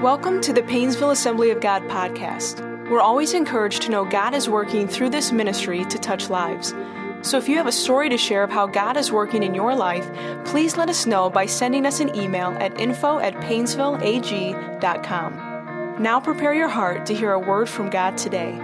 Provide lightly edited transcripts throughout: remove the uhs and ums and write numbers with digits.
Welcome to the Painesville Assembly of God podcast. We're always encouraged to know God is working through this ministry to touch lives. So if you have a story to share of how God is working in your life, please let us know by sending us an email at info@painesvilleag.com. Now prepare your heart to hear a word from God today.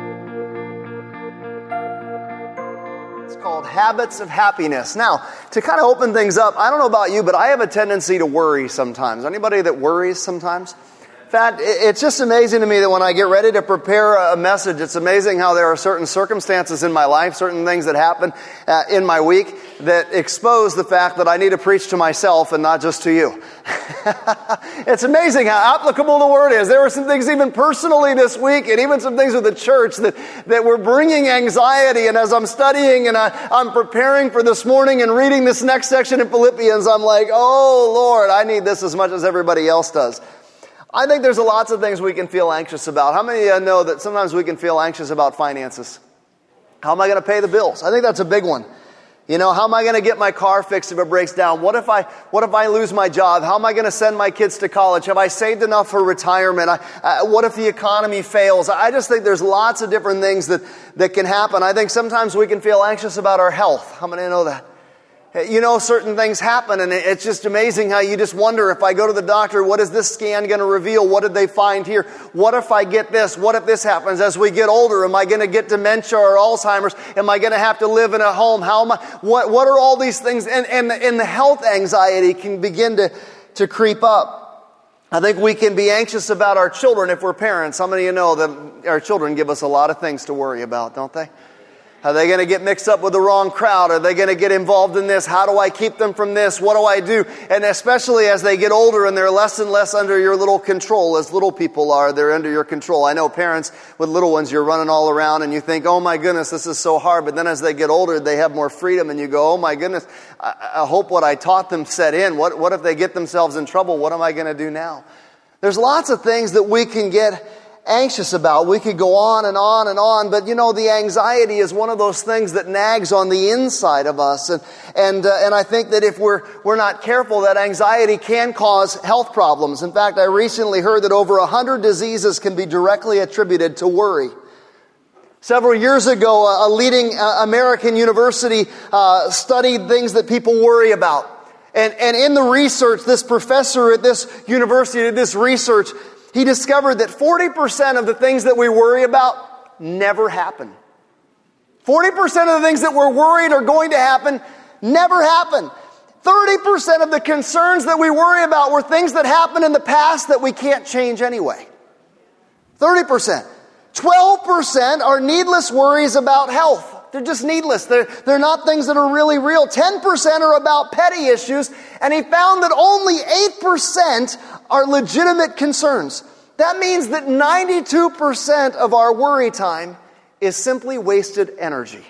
It's called Habits of Happiness. Now, to kind of open things up, I don't know about you, but I have a tendency to worry sometimes. Anybody that worries sometimes? In fact, it's just amazing to me that when I get ready to prepare a message, it's amazing how there are certain circumstances in my life, certain things that happen in my week that expose the fact that I need to preach to myself and not just to you. It's amazing how applicable the word is. There were some things even personally this week and even some things with the church that were bringing anxiety. And as I'm studying and I'm preparing for this morning and reading this next section in Philippians, I'm like, oh Lord, I need this as much as everybody else does. I think there's lots of things we can feel anxious about. How many of you know that sometimes we can feel anxious about finances? How am I going to pay the bills? I think that's a big one. You know, how am I going to get my car fixed if it breaks down? What if I lose my job? How am I going to send my kids to college? Have I saved enough for retirement? What if the economy fails? I just think there's lots of different things that can happen. I think sometimes we can feel anxious about our health. How many know that? You know, certain things happen, and it's just amazing how you just wonder, if I go to the doctor, what is this scan going to reveal? What did they find here? What if I get this? What if this happens? As we get older, am I going to get dementia or Alzheimer's? Am I going to have to live in a home? What are all these things? And the health anxiety can begin to creep up. I think we can be anxious about our children if we're parents. How many of you know that our children give us a lot of things to worry about, don't they? Are they going to get mixed up with the wrong crowd? Are they going to get involved in this? How do I keep them from this? What do I do? And especially as they get older and they're less and less under your little control, as little people are, they're under your control. I know parents with little ones, you're running all around and you think, oh my goodness, this is so hard. But then as they get older, they have more freedom and you go, oh my goodness, I hope what I taught them set in. What if they get themselves in trouble? What am I going to do now? There's lots of things that we can get anxious about. We could go on and on and on, but you know, the anxiety is one of those things that nags on the inside of us, and I think that if we're not careful, that anxiety can cause health problems. In fact, I recently heard that over 100 diseases can be directly attributed to worry. Several years ago, a leading American university studied things that people worry about, and in the research, this professor at this university did this research. He discovered that 40% of the things that we worry about never happen. 40% of the things that we're worried are going to happen never happen. 30% of the concerns that we worry about were things that happened in the past that we can't change anyway. 30%. 12% are needless worries about health. They're just needless. They're not things that are really real. 10% are about petty issues. And he found that only 8% are legitimate concerns. That means that 92% of our worry time is simply wasted energy.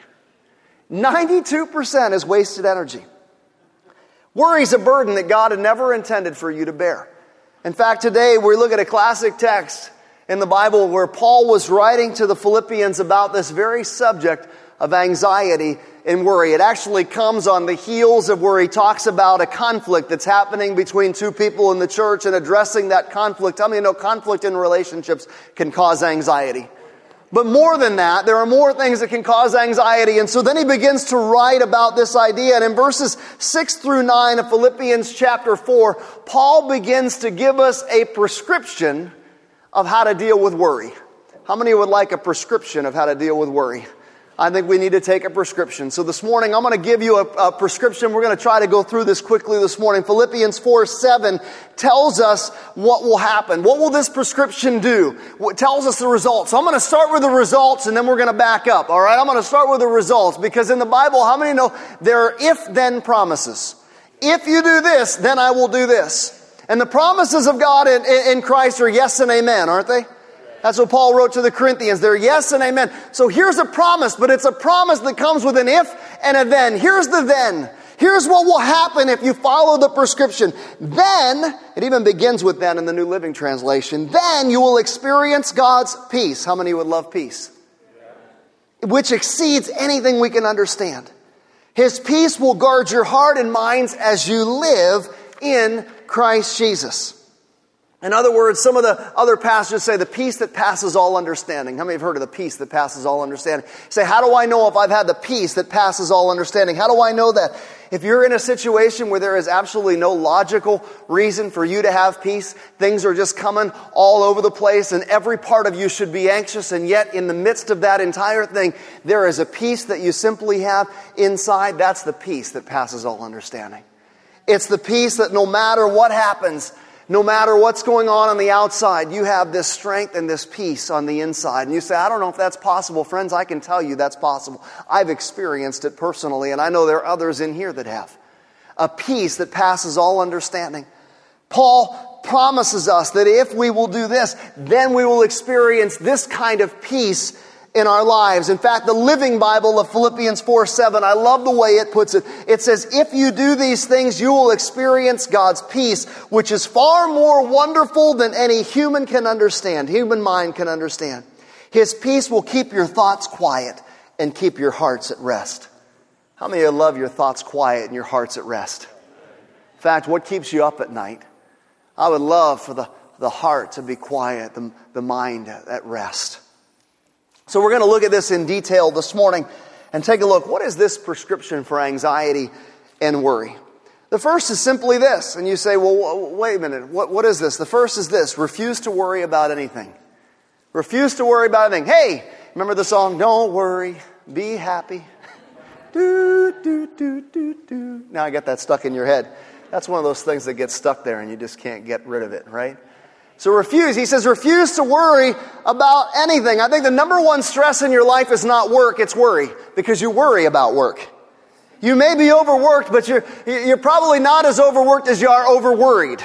92% is wasted energy. Worry is a burden that God had never intended for you to bear. In fact, today we look at a classic text in the Bible where Paul was writing to the Philippians about this very subject of anxiety and worry. It actually comes on the heels of where he talks about a conflict that's happening between two people in the church and addressing that conflict. How many know conflict in relationships can cause anxiety? But more than that, there are more things that can cause anxiety. And so then he begins to write about this idea. And in verses 6 through 9 of Philippians chapter 4, Paul begins to give us a prescription of how to deal with worry. How many would like a prescription of how to deal with worry? I think we need to take a prescription. So this morning, I'm going to give you a prescription. We're going to try to go through this quickly this morning. Philippians 4:7 tells us what will happen. What will this prescription do? It tells us the results. So I'm going to start with the results and then we're going to back up. All right, I'm going to start with the results because in the Bible, how many know there are if-then promises? If you do this, then I will do this. And the promises of God in Christ are yes and amen, aren't they? That's what Paul wrote to the Corinthians. They're yes and amen. So here's a promise, but it's a promise that comes with an if and a then. Here's the then. Here's what will happen if you follow the prescription. Then, it even begins with then in the New Living Translation, then you will experience God's peace. How many would love peace? Which exceeds anything we can understand. His peace will guard your heart and minds as you live in Christ Jesus. In other words, some of the other passages say the peace that passes all understanding. How many have heard of the peace that passes all understanding? Say, how do I know if I've had the peace that passes all understanding? How do I know that? If you're in a situation where there is absolutely no logical reason for you to have peace, things are just coming all over the place and every part of you should be anxious, and yet in the midst of that entire thing, there is a peace that you simply have inside. That's the peace that passes all understanding. It's the peace that no matter what happens, no matter what's going on the outside, you have this strength and this peace on the inside. And you say, I don't know if that's possible. Friends, I can tell you that's possible. I've experienced it personally, and I know there are others in here that have. A peace that passes all understanding. Paul promises us that if we will do this, then we will experience this kind of peace in our lives. In fact, the Living Bible of Philippians 4:7, I love the way it puts it. It says, if you do these things, you will experience God's peace, which is far more wonderful than any human mind can understand. His peace will keep your thoughts quiet and keep your hearts at rest. How many of you love your thoughts quiet and your hearts at rest? In fact, what keeps you up at night? I would love for the heart to be quiet, the mind at rest. So we're going to look at this in detail this morning and take a look. What is this prescription for anxiety and worry? The first is simply this. And you say, well, wait a minute. What is this? The first is this. Refuse to worry about anything. Refuse to worry about anything. Hey, remember the song, Don't Worry, Be Happy? Do, do, do, do, do. Now I got that stuck in your head. That's one of those things that gets stuck there and you just can't get rid of it, right? So refuse. He says refuse to worry about anything. I think the number one stress in your life is not work, it's worry. Because you worry about work. You may be overworked, but you're probably not as overworked as you are overworried.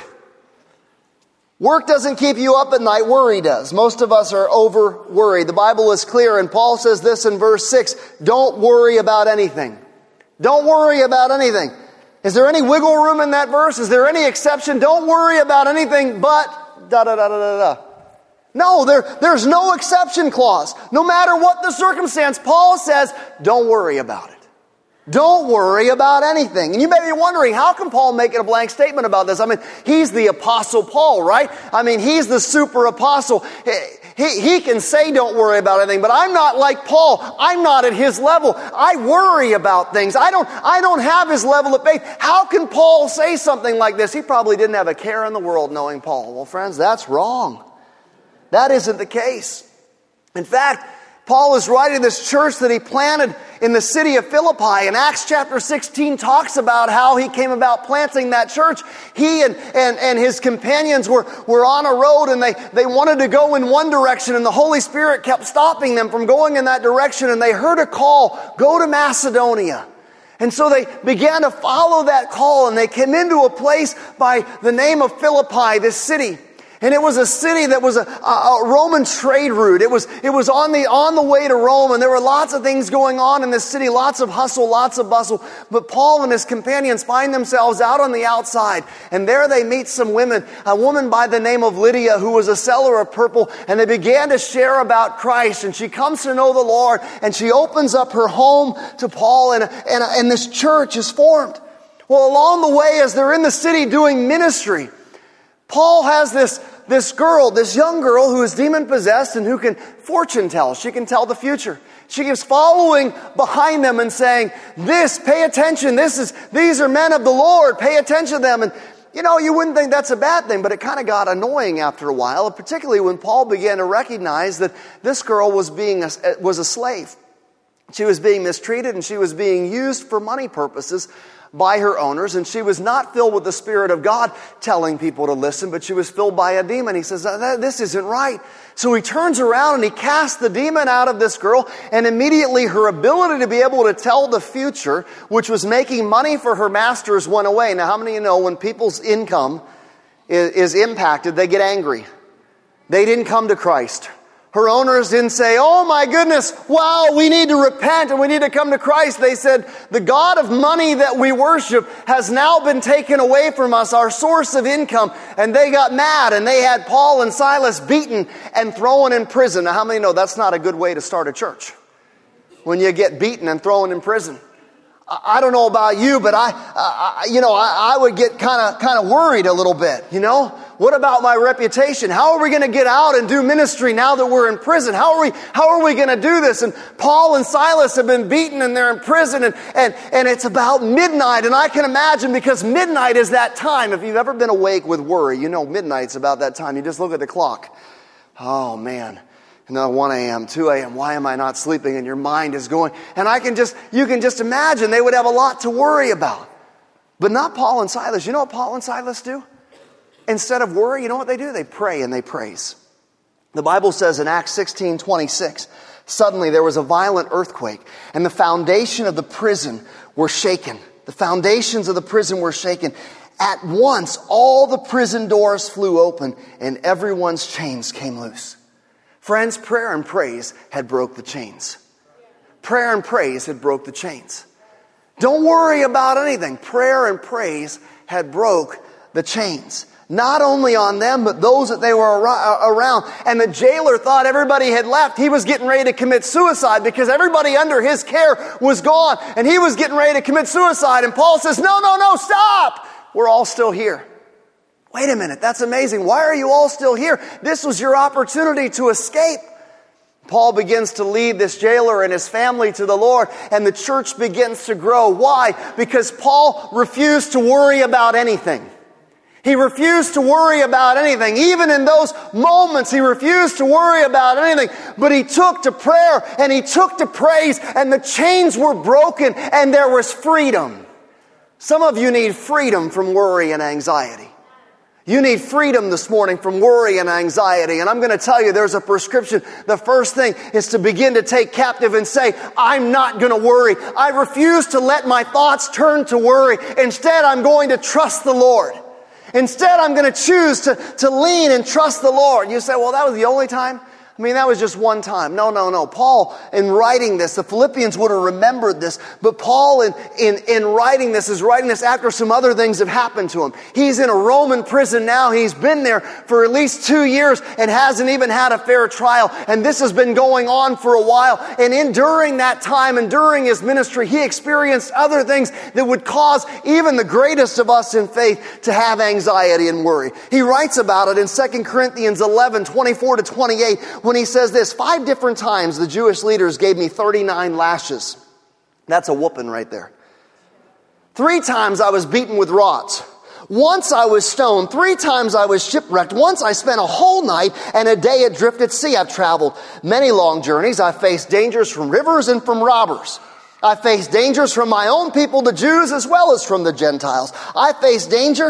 Work doesn't keep you up at night, worry does. Most of us are over-worried. The Bible is clear, and Paul says this in verse 6, don't worry about anything. Don't worry about anything. Is there any wiggle room in that verse? Is there any exception? Don't worry about anything but da-da-da-da-da-da. No, there's no exception clause. No matter what the circumstance, Paul says, don't worry about it. Don't worry about anything. And you may be wondering, how can Paul make it a blank statement about this? I mean, he's the Apostle Paul, right? I mean, he's the super apostle. He can say don't worry about anything, but I'm not like Paul. I'm not at his level. I worry about things. I don't have his level of faith. How can Paul say something like this? He probably didn't have a care in the world knowing Paul. Well, friends, that's wrong. That isn't the case. In fact, Paul is writing this church that he planted in the city of Philippi. And Acts chapter 16 talks about how he came about planting that church. He and his companions were on a road and they wanted to go in one direction, and the Holy Spirit kept stopping them from going in that direction, and they heard a call, go to Macedonia. And so they began to follow that call, and they came into a place by the name of Philippi, this city. And it was a city that was a Roman trade route. It was on the way to Rome, and there were lots of things going on in this city, lots of hustle, lots of bustle. But Paul and his companions find themselves out on the outside, and there they meet some women, a woman by the name of Lydia who was a seller of purple, and they began to share about Christ, and she comes to know the Lord, and she opens up her home to Paul, and this church is formed. Well, along the way, as they're in the city doing ministry, Paul has this young girl who is demon-possessed and who can fortune tell. She can tell the future. She keeps following behind them and saying, pay attention. These are men of the Lord. Pay attention to them. And, you wouldn't think that's a bad thing, but it kind of got annoying after a while, particularly when Paul began to recognize that this girl was a slave. She was being mistreated and she was being used for money purposes by her owners, and she was not filled with the Spirit of God telling people to listen, but she was filled by a demon. He says, this isn't right. So he turns around and he casts the demon out of this girl, and immediately her ability to be able to tell the future, which was making money for her masters, went away. Now, how many of you know when people's income is impacted, they get angry? They didn't come to Christ. Her owners didn't say, oh my goodness, wow, we need to repent and we need to come to Christ. They said, the God of money that we worship has now been taken away from us, our source of income. And they got mad, and they had Paul and Silas beaten and thrown in prison. Now, how many know that's not a good way to start a church? When you get beaten and thrown in prison. I don't know about you, but I would get kind of worried a little bit, What about my reputation? How are we going to get out and do ministry now that we're in prison? How are we going to do this? And Paul and Silas have been beaten and they're in prison and it's about midnight. And I can imagine, because midnight is that time. If you've ever been awake with worry, you know midnight's about that time. You just look at the clock. Oh man. And then 1 a.m., 2 a.m., why am I not sleeping? And your mind is going. And you can just imagine they would have a lot to worry about. But not Paul and Silas. You know what Paul and Silas do? Instead of worry, you know what they do? They pray and they praise. The Bible says in Acts 16:26, suddenly there was a violent earthquake, and the foundation of the prison were shaken. The foundations of the prison were shaken. At once, all the prison doors flew open, and everyone's chains came loose. Friends, prayer and praise had broke the chains. Prayer and praise had broke the chains. Don't worry about anything. Prayer and praise had broke the chains. Not only on them, but those that they were around. And the jailer thought everybody had left. He was getting ready to commit suicide because everybody under his care was gone. And he was getting ready to commit suicide. And Paul says, no, stop. We're all still here. Wait a minute, that's amazing. Why are you all still here? This was your opportunity to escape. Paul begins to lead this jailer and his family to the Lord, and the church begins to grow. Why? Because Paul refused to worry about anything. He refused to worry about anything. Even in those moments, he refused to worry about anything. But he took to prayer and he took to praise, and the chains were broken and there was freedom. Some of you need freedom from worry and anxiety. You need freedom this morning from worry and anxiety. And I'm going to tell you, there's a prescription. The first thing is to begin to take captive and say, I'm not going to worry. I refuse to let my thoughts turn to worry. Instead, I'm going to trust the Lord. Instead, I'm going to choose to lean and trust the Lord. You say, well, that was the only time? I mean, that was just one time. No. Paul, in writing this, the Philippians would have remembered this, but Paul, in writing this, is writing this after some other things have happened to him. He's in a Roman prison now. He's been there for at least 2 years and hasn't even had a fair trial. And this has been going on for a while. And during that time and during his ministry, he experienced other things that would cause even the greatest of us in faith to have anxiety and worry. He writes about it in 2 Corinthians 11:24-28. When he says this, 5 different times the Jewish leaders gave me 39 lashes. That's a whooping right there. 3 times I was beaten with rods. Once I was stoned. 3 times I was shipwrecked. Once I spent a whole night and a day adrift at sea. I've traveled many long journeys. I've faced dangers from rivers and from robbers. I faced dangers from my own people, the Jews, as well as from the Gentiles. I faced danger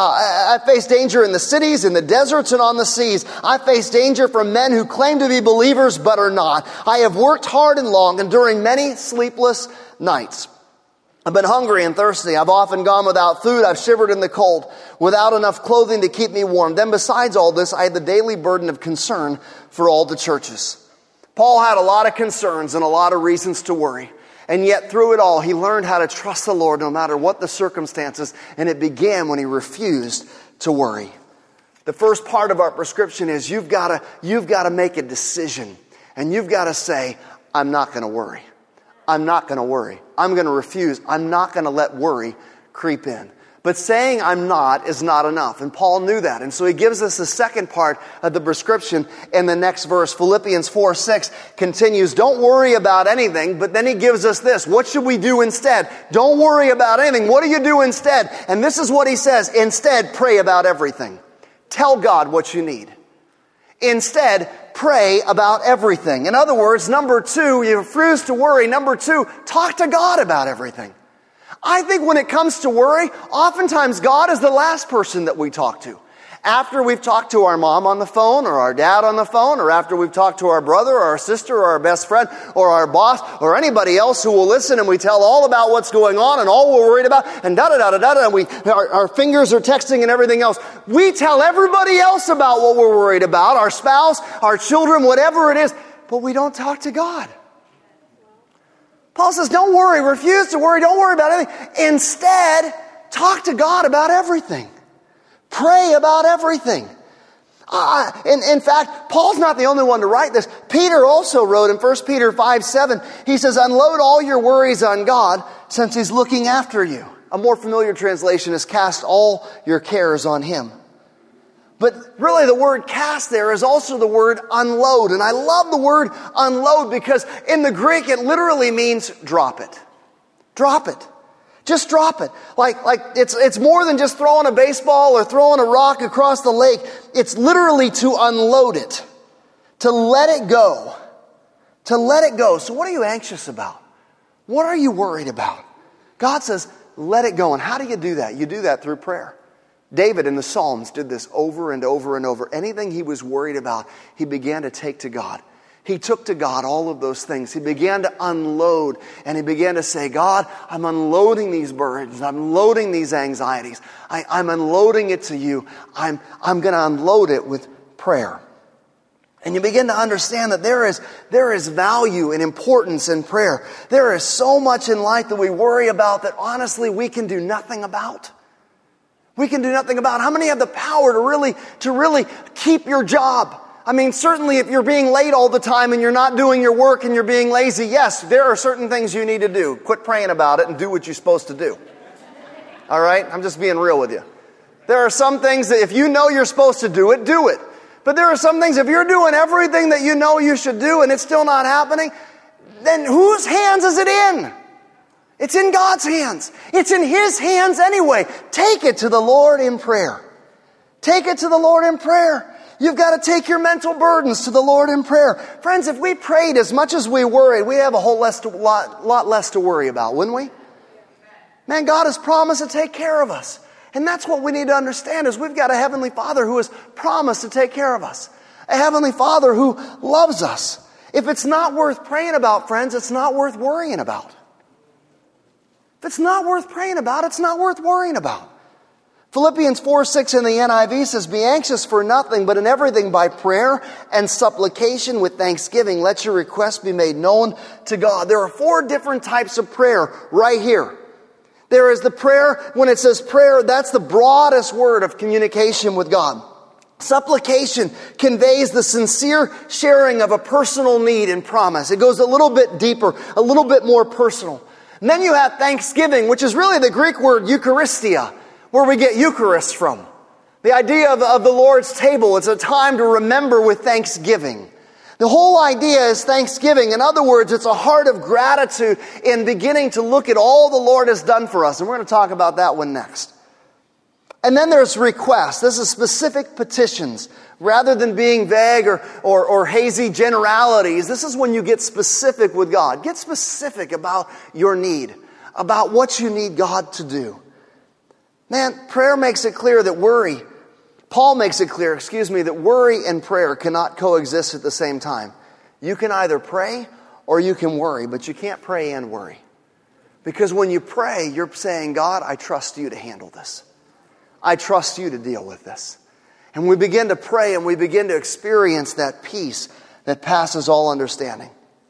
in the cities, in the deserts, and on the seas. I faced danger from men who claim to be believers but are not. I have worked hard and long, enduring many sleepless nights. I've been hungry and thirsty. I've often gone without food. I've shivered in the cold, without enough clothing to keep me warm. Then besides all this, I had the daily burden of concern for all the churches. Paul had a lot of concerns and a lot of reasons to worry. And yet through it all, he learned how to trust the Lord no matter what the circumstances. And it began when he refused to worry. The first part of our prescription is you've got to make a decision. And you've got to say, I'm not going to worry. I'm not going to worry. I'm going to refuse. I'm not going to let worry creep in. But saying I'm not is not enough. And Paul knew that. And so he gives us the second part of the prescription in the next verse. Philippians 4:6 continues, don't worry about anything. But then he gives us this. What should we do instead? Don't worry about anything. What do you do instead? And this is what he says. Instead, pray about everything. Tell God what you need. Instead, pray about everything. In other words, number 2, you refuse to worry. Number 2, talk to God about everything. I think when it comes to worry, oftentimes God is the last person that we talk to. After we've talked to our mom on the phone or our dad on the phone, or after we've talked to our brother or our sister or our best friend or our boss or anybody else who will listen, and we tell all about what's going on and all we're worried about and and our fingers are texting and everything else. We tell everybody else about what we're worried about, our spouse, our children, whatever it is, but we don't talk to God. Paul says, don't worry, refuse to worry, don't worry about anything. Instead, talk to God about everything. Pray about everything. In fact, Paul's not the only one to write this. Peter also wrote in 1 Peter 5:7, he says, unload all your worries on God since He's looking after you. A more familiar translation is cast all your cares on Him. But really the word cast there is also the word unload. And I love the word unload because in the Greek it literally means drop it. Drop it. Just drop it. Like it's more than just throwing a baseball or throwing a rock across the lake. It's literally to unload it. To let it go. To let it go. So what are you anxious about? What are you worried about? God says, let it go. And how do you do that? You do that through prayer. David in the Psalms did this over and over and over. Anything he was worried about, he began to take to God. He took to God all of those things. He began to unload, and he began to say, God, I'm unloading these burdens. I'm loading these anxieties. I'm unloading it to you. I'm going to unload it with prayer. And you begin to understand that there is value and importance in prayer. There is so much in life that we worry about that honestly we can do nothing about. We can do nothing about. How many have the power to really keep your job? I mean, certainly if you're being late all the time and you're not doing your work and you're being lazy, yes, there are certain things you need to do. Quit praying about it and do what you're supposed to do. All right? I'm just being real with you. There are some things that if you know you're supposed to do it, do it. But there are some things, if you're doing everything that you know you should do and it's still not happening, then whose hands is it in? It's in God's hands. It's in His hands anyway. Take it to the Lord in prayer. Take it to the Lord in prayer. You've got to take your mental burdens to the Lord in prayer. Friends, if we prayed as much as we worried, we'd have a lot less to worry about, wouldn't we? Man, God has promised to take care of us. And that's what we need to understand is we've got a Heavenly Father who has promised to take care of us. A Heavenly Father who loves us. If it's not worth praying about, friends, it's not worth worrying about. If it's not worth praying about, it's not worth worrying about. Philippians 4:6 in the NIV says, be anxious for nothing, but in everything by prayer and supplication with thanksgiving, let your requests be made known to God. There are 4 different types of prayer right here. There is the prayer, when it says prayer, that's the broadest word of communication with God. Supplication conveys the sincere sharing of a personal need and promise. It goes a little bit deeper, a little bit more personal. And then you have thanksgiving, which is really the Greek word Eucharistia, where we get Eucharist from. The idea of the Lord's table, it's a time to remember with thanksgiving. The whole idea is thanksgiving. In other words, it's a heart of gratitude in beginning to look at all the Lord has done for us. And we're going to talk about that one next. And then there's requests. This is specific petitions. Rather than being vague or hazy generalities, this is when you get specific with God. Get specific about your need, about what you need God to do. Man, prayer makes it clear that Paul makes it clear, that worry and prayer cannot coexist at the same time. You can either pray or you can worry, but you can't pray and worry. Because when you pray, you're saying, God, I trust you to handle this. I trust you to deal with this. And we begin to pray and we begin to experience that peace that passes all understanding.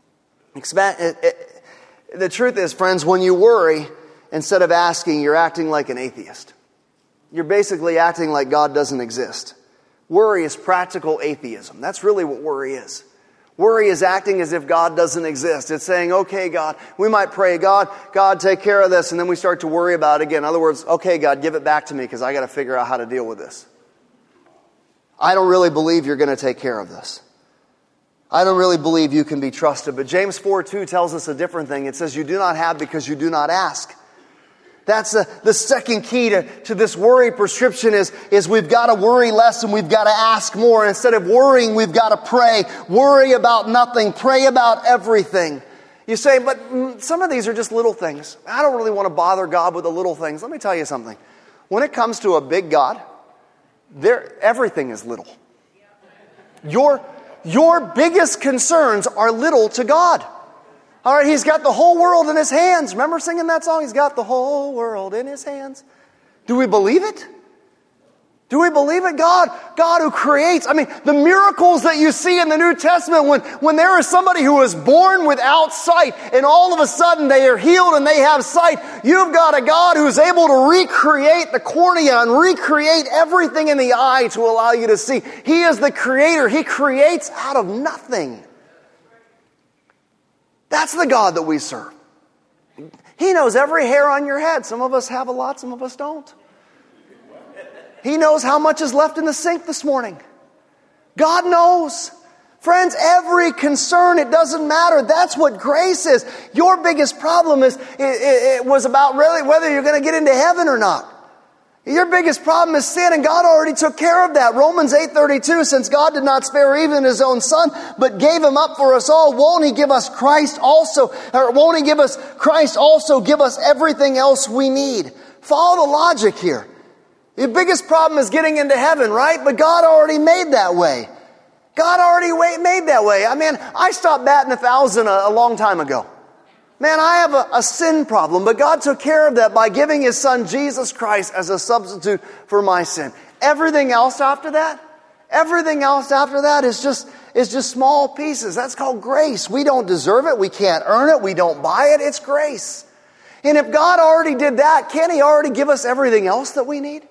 The truth is, friends, when you worry, instead of asking, you're acting like an atheist. You're basically acting like God doesn't exist. Worry is practical atheism. That's really what worry is. Worry is acting as if God doesn't exist. It's saying, okay, God, we might pray, God, take care of this, and then we start to worry about it again. In other words, okay, God, give it back to me because I got to figure out how to deal with this. I don't really believe you're going to take care of this. I don't really believe you can be trusted. But James 4:2 tells us a different thing. It says, you do not have because you do not ask. That's the second key to this worry prescription is we've got to worry less and we've got to ask more. Instead of worrying, we've got to pray. Worry about nothing. Pray about everything. You say, but some of these are just little things. I don't really want to bother God with the little things. Let me tell you something. When it comes to a big God, everything is little. Your biggest concerns are little to God. All right, He's got the whole world in His hands. Remember singing that song? He's got the whole world in His hands. Do we believe it? Do we believe it? God who creates. I mean, the miracles that you see in the New Testament when there is somebody who is born without sight and all of a sudden they are healed and they have sight. You've got a God who's able to recreate the cornea and recreate everything in the eye to allow you to see. He is the creator. He creates out of nothing. That's the God that we serve. He knows every hair on your head. Some of us have a lot, some of us don't. He knows how much is left in the sink this morning. God knows. Friends, every concern, it doesn't matter. That's what grace is. Your biggest problem it was about really whether you're going to get into heaven or not. Your biggest problem is sin, and God already took care of that. Romans 8:32, since God did not spare even His own Son, but gave Him up for us all, won't He give us Christ also? Or won't He give us Christ also give us everything else we need? Follow the logic here. Your biggest problem is getting into heaven, right? But God already made that way. God already made that way. I mean, I stopped batting 1,000 a long time ago. Man, I have a sin problem, but God took care of that by giving His Son, Jesus Christ, as a substitute for my sin. Everything else after that is just small pieces. That's called grace. We don't deserve it. We can't earn it. We don't buy it. It's grace. And if God already did that, can't He already give us everything else that we need?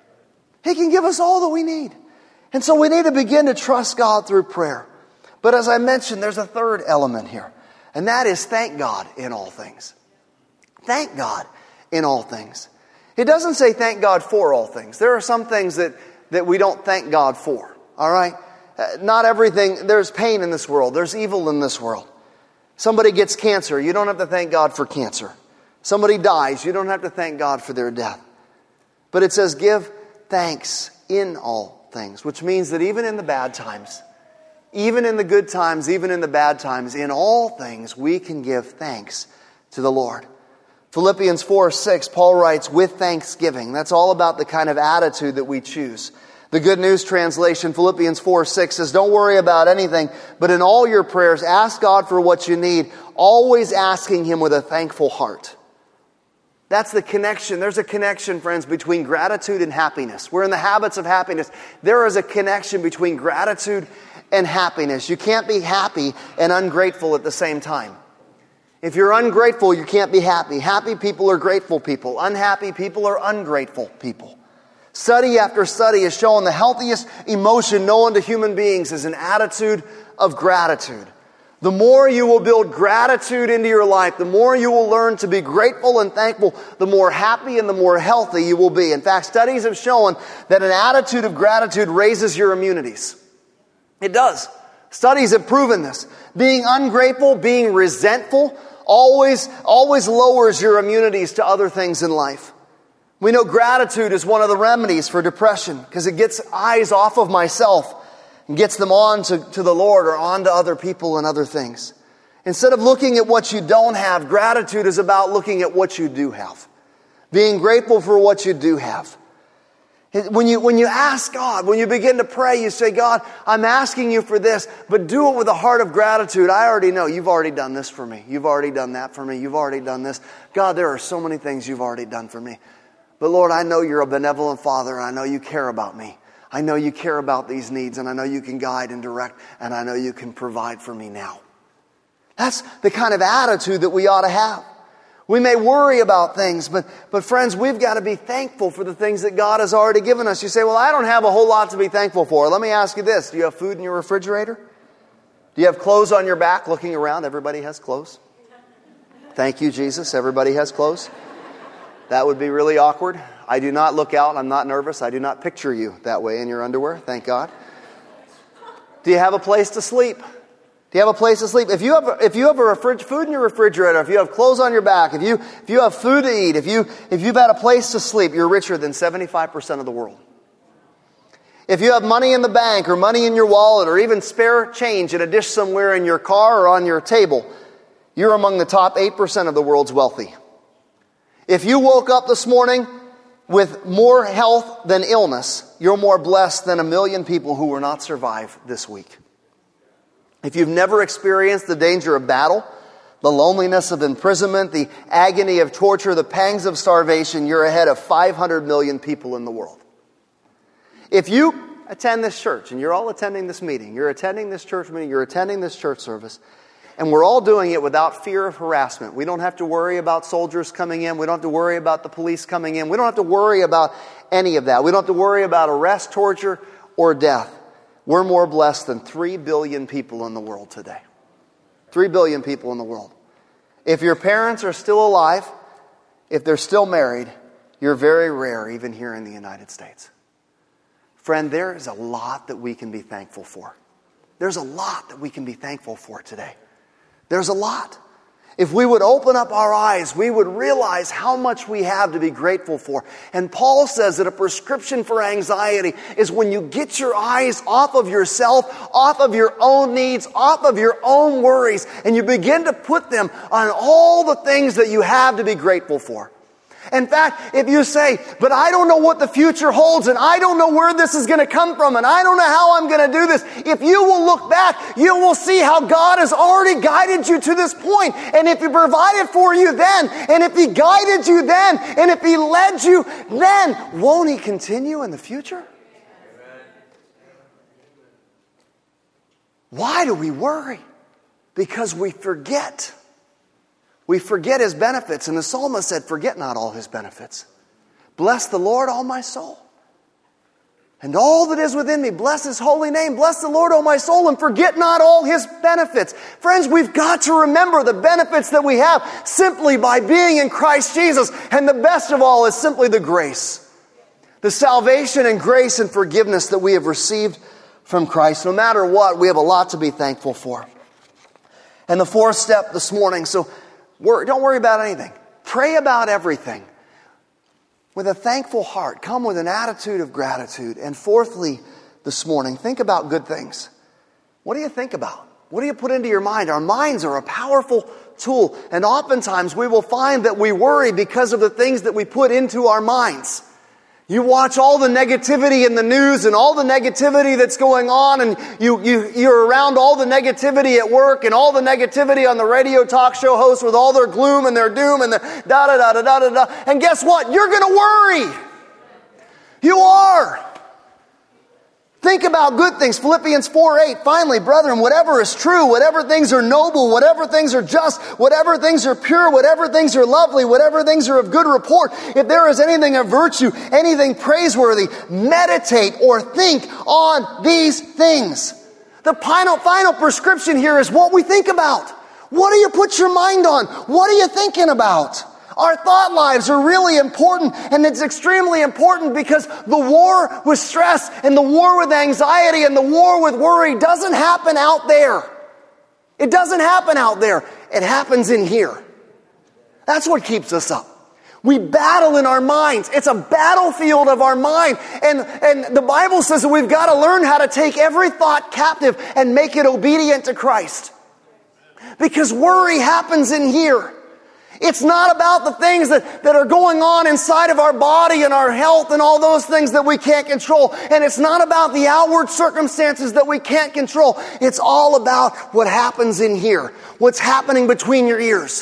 He can give us all that we need. And so we need to begin to trust God through prayer. But as I mentioned, there's a third element here. And that is thank God in all things. Thank God in all things. It doesn't say thank God for all things. There are some things that we don't thank God for. All right? Not everything. There's pain in this world. There's evil in this world. Somebody gets cancer. You don't have to thank God for cancer. Somebody dies. You don't have to thank God for their death. But it says give thanks in all things, which means that even in the bad times, even in the good times, even in the bad times, in all things, we can give thanks to the Lord. Philippians 4:6, Paul writes, with thanksgiving. That's all about the kind of attitude that we choose. The Good News Translation, Philippians 4:6 says, don't worry about anything, but in all your prayers, ask God for what you need, always asking Him with a thankful heart. That's the connection. There's a connection, friends, between gratitude and happiness. We're in the habits of happiness. There is a connection between gratitude and happiness. You can't be happy and ungrateful at the same time. If you're ungrateful, you can't be happy. Happy people are grateful people. Unhappy people are ungrateful people. Study after study has shown the healthiest emotion known to human beings is an attitude of gratitude. The more you will build gratitude into your life, the more you will learn to be grateful and thankful, the more happy and the more healthy you will be. In fact, studies have shown that an attitude of gratitude raises your immunities. It does. Studies have proven this. Being ungrateful, being resentful, always lowers your immunities to other things in life. We know gratitude is one of the remedies for depression because it gets eyes off of myself and gets them on to the Lord or on to other people and other things. Instead of looking at what you don't have, gratitude is about looking at what you do have. Being grateful for what you do have. When you ask God, when you begin to pray, you say, God, I'm asking you for this, but do it with a heart of gratitude. I already know you've already done this for me. You've already done that for me. You've already done this. God, there are so many things you've already done for me. But Lord, I know you're a benevolent Father, and I know you care about me. I know you care about these needs, and I know you can guide and direct, and I know you can provide for me now. That's the kind of attitude that we ought to have. We may worry about things, but friends, we've got to be thankful for the things that God has already given us. You say, well, I don't have a whole lot to be thankful for. Let me ask you this. Do you have food in your refrigerator? Do you have clothes on your back looking around? Everybody has clothes. Thank you, Jesus. Everybody has clothes. That would be really awkward. I do not look out. I'm not nervous. I do not picture you that way in your underwear. Thank God. Do you have a place to sleep? Do you have a place to sleep? If you have food in your refrigerator, if you have clothes on your back, if you have food to eat, if you've had a place to sleep, you're richer than 75% of the world. If you have money in the bank or money in your wallet or even spare change in a dish somewhere in your car or on your table, you're among the top 8% of the world's wealthy. If you woke up this morning with more health than illness, you're more blessed than 1 million people who will not survive this week. If you've never experienced the danger of battle, the loneliness of imprisonment, the agony of torture, the pangs of starvation, you're ahead of 500 million people in the world. If you attend this church, and you're all attending this meeting, you're attending this church meeting, you're attending this church service, and we're all doing it without fear of harassment. We don't have to worry about soldiers coming in. We don't have to worry about the police coming in. We don't have to worry about any of that. We don't have to worry about arrest, torture, or death. We're more blessed than 3 billion people in the world today. 3 billion people in the world. If your parents are still alive, if they're still married, you're very rare even here in the United States. Friend, there is a lot that we can be thankful for. There's a lot that we can be thankful for today. There's a lot. If we would open up our eyes, we would realize how much we have to be grateful for. And Paul says that a prescription for anxiety is when you get your eyes off of yourself, off of your own needs, off of your own worries, and you begin to put them on all the things that you have to be grateful for. In fact, if you say, but I don't know what the future holds, and I don't know where this is going to come from, and I don't know how I'm going to do this, if you will look back, you will see how God has already guided you to this point. And if He provided for you then, and if He guided you then, and if He led you then, won't He continue in the future? Why do we worry? Because we forget. We forget His benefits. And the psalmist said, forget not all His benefits. Bless the Lord, all my soul. And all that is within me, bless His holy name. Bless the Lord, O my soul, and forget not all His benefits. Friends, we've got to remember the benefits that we have simply by being in Christ Jesus. And the best of all is simply the grace. The salvation and grace and forgiveness that we have received from Christ. No matter what, we have a lot to be thankful for. And the fourth step this morning, don't worry about anything. Pray about everything. With a thankful heart. Come with an attitude of gratitude. And fourthly, this morning, think about good things. What do you think about? What do you put into your mind? Our minds are a powerful tool. And oftentimes we will find that we worry because of the things that we put into our minds. You watch all the negativity in the news and all the negativity that's going on, and you're around all the negativity at work and all the negativity on the radio talk show hosts with all their gloom and their doom and their da-da-da-da-da-da-da. And guess what? You're going to worry. You are. Think about good things. Philippians 4:8. Finally, brethren, whatever is true, whatever things are noble, whatever things are just, whatever things are pure, whatever things are lovely, whatever things are of good report, if there is anything of virtue, anything praiseworthy, meditate or think on these things. The final prescription here is what we think about. What do you put your mind on? What are you thinking about? Our thought lives are really important, and it's extremely important because the war with stress and the war with anxiety and the war with worry doesn't happen out there. It doesn't happen out there. It happens in here. That's what keeps us up. We battle in our minds. It's a battlefield of our mind. And the Bible says that we've got to learn how to take every thought captive and make it obedient to Christ. Because worry happens in here. It's not about the things that are going on inside of our body and our health and all those things that we can't control. And it's not about the outward circumstances that we can't control. It's all about what happens in here. What's happening between your ears.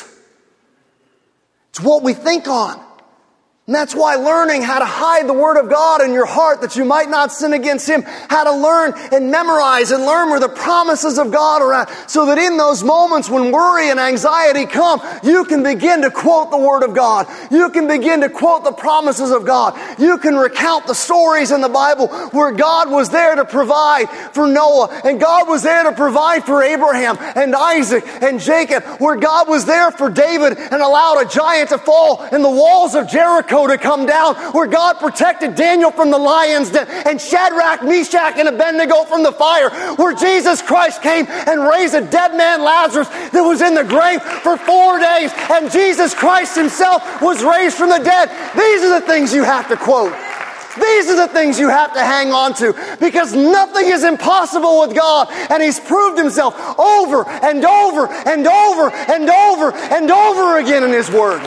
It's what we think on. And that's why learning how to hide the Word of God in your heart that you might not sin against Him, how to learn and memorize and learn where the promises of God are at, so that in those moments when worry and anxiety come, you can begin to quote the Word of God. You can begin to quote the promises of God. You can recount the stories in the Bible where God was there to provide for Noah, and God was there to provide for Abraham and Isaac and Jacob, where God was there for David and allowed a giant to fall and the walls of Jericho to come down, where God protected Daniel from the lion's den and Shadrach, Meshach, and Abednego from the fire, where Jesus Christ came and raised a dead man, Lazarus, that was in the grave for 4 days, and Jesus Christ Himself was raised from the dead. These are the things you have to quote. These are the things you have to hang on to, because nothing is impossible with God, and He's proved Himself over and over and over and over and over again in His Word.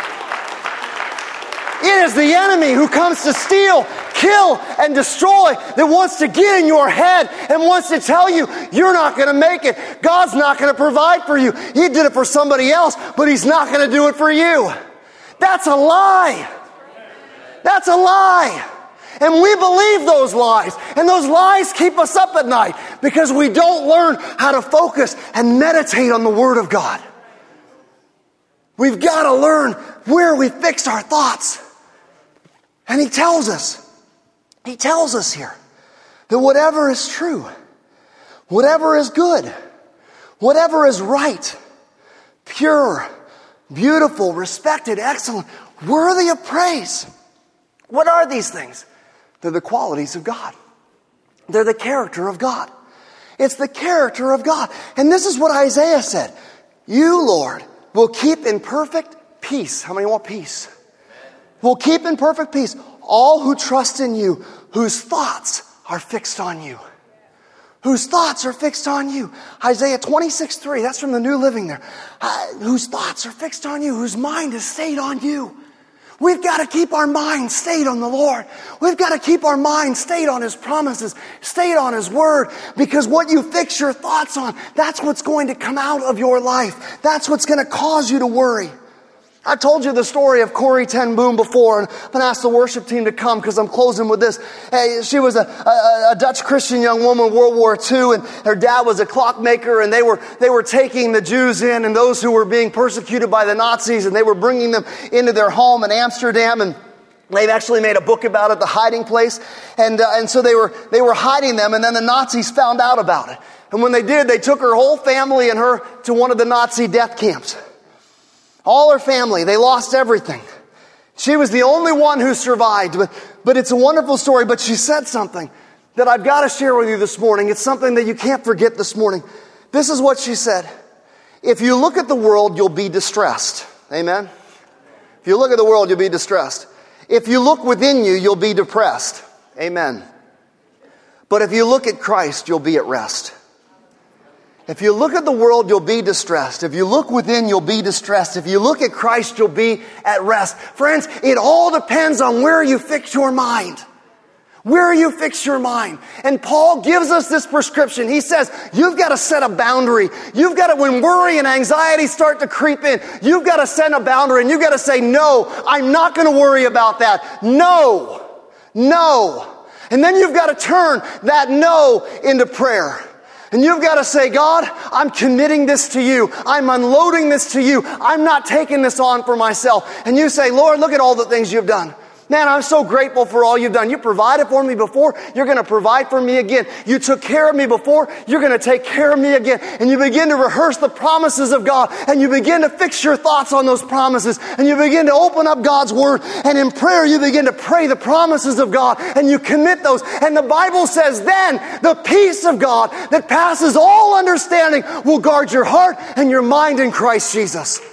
It is the enemy who comes to steal, kill, and destroy, that wants to get in your head and wants to tell you you're not going to make it. God's not going to provide for you. He did it for somebody else, but He's not going to do it for you. That's a lie. That's a lie. And we believe those lies. And those lies keep us up at night because we don't learn how to focus and meditate on the Word of God. We've got to learn where we fix our thoughts. And He tells us here that whatever is true, whatever is good, whatever is right, pure, beautiful, respected, excellent, worthy of praise. What are these things? They're the qualities of God. They're the character of God. It's the character of God. And this is what Isaiah said. You, Lord, will keep in perfect peace. How many want peace? Will keep in perfect peace all who trust in you, whose thoughts are fixed on you. Whose thoughts are fixed on you. Isaiah 26:3, that's from the New Living there. Whose thoughts are fixed on you, whose mind is stayed on you. We've got to keep our mind stayed on the Lord. We've got to keep our mind stayed on His promises, stayed on His Word, because what you fix your thoughts on, that's what's going to come out of your life. That's what's going to cause you to worry. I told you the story of Corrie ten Boom before, and I'm going to ask the worship team to come because I'm closing with this. Hey, she was a Dutch Christian young woman, World War II, and her dad was a clockmaker, and they were taking the Jews in and those who were being persecuted by the Nazis, and they were bringing them into their home in Amsterdam, and they've actually made a book about it, The Hiding Place, and so they were hiding them, and then the Nazis found out about it. And when they did, they took her whole family and her to one of the Nazi death camps. All her family, they lost everything. She was the only one who survived, but it's a wonderful story. But she said something that I've got to share with you this morning. It's something that you can't forget this morning. This is what she said. If you look at the world, you'll be distressed. Amen? If you look at the world, you'll be distressed. If you look within you, you'll be depressed. Amen. But if you look at Christ, you'll be at rest. If you look at the world, you'll be distressed. If you look within, you'll be distressed. If you look at Christ, you'll be at rest. Friends, it all depends on where you fix your mind. Where you fix your mind. And Paul gives us this prescription. He says, you've got to set a boundary. You've got to, when worry and anxiety start to creep in, you've got to set a boundary and you've got to say, no, I'm not going to worry about that. No. And then you've got to turn that no into prayer. And you've got to say, God, I'm committing this to you. I'm unloading this to you. I'm not taking this on for myself. And you say, Lord, look at all the things you've done. Man, I'm so grateful for all you've done. You provided for me before. You're going to provide for me again. You took care of me before. You're going to take care of me again. And you begin to rehearse the promises of God. And you begin to fix your thoughts on those promises. And you begin to open up God's Word. And in prayer, you begin to pray the promises of God. And you commit those. And the Bible says then the peace of God that passes all understanding will guard your heart and your mind in Christ Jesus.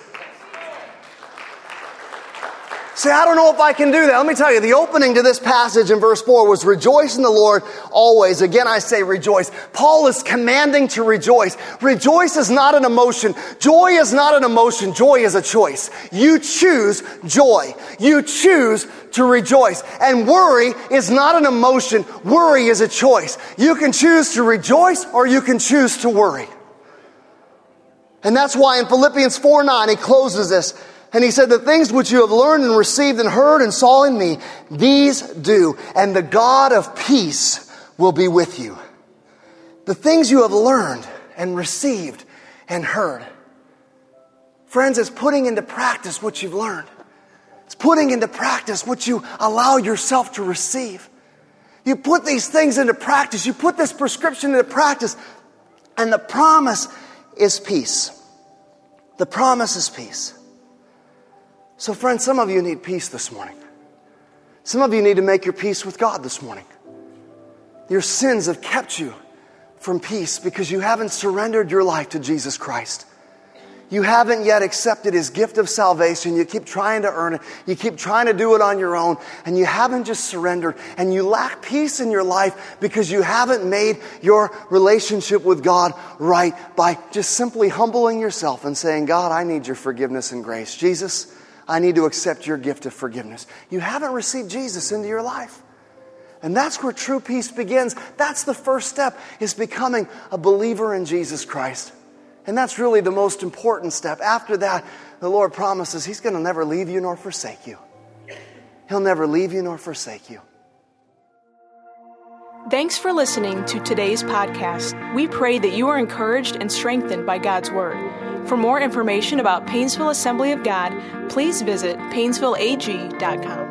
Say, I don't know if I can do that. Let me tell you, the opening to this passage in verse 4 was rejoice in the Lord always. Again, I say rejoice. Paul is commanding to rejoice. Rejoice is not an emotion. Joy is not an emotion. Joy is a choice. You choose joy. You choose to rejoice. And worry is not an emotion. Worry is a choice. You can choose to rejoice or you can choose to worry. And that's why in Philippians 4:9, he closes this. And he said, the things which you have learned and received and heard and saw in me, these do, and the God of peace will be with you. The things you have learned and received and heard. Friends, it's putting into practice what you've learned. It's putting into practice what you allow yourself to receive. You put these things into practice. You put this prescription into practice. And the promise is peace. The promise is peace. So friends, some of you need peace this morning. Some of you need to make your peace with God this morning. Your sins have kept you from peace because you haven't surrendered your life to Jesus Christ. You haven't yet accepted His gift of salvation. You keep trying to earn it. You keep trying to do it on your own. And you haven't just surrendered. And you lack peace in your life because you haven't made your relationship with God right by just simply humbling yourself and saying, God, I need your forgiveness and grace. Jesus, I need to accept your gift of forgiveness. You haven't received Jesus into your life. And that's where true peace begins. That's the first step, is becoming a believer in Jesus Christ. And that's really the most important step. After that, the Lord promises He's going to never leave you nor forsake you. He'll never leave you nor forsake you. Thanks for listening to today's podcast. We pray that you are encouraged and strengthened by God's Word. For more information about Painesville Assembly of God, please visit painesvilleag.com.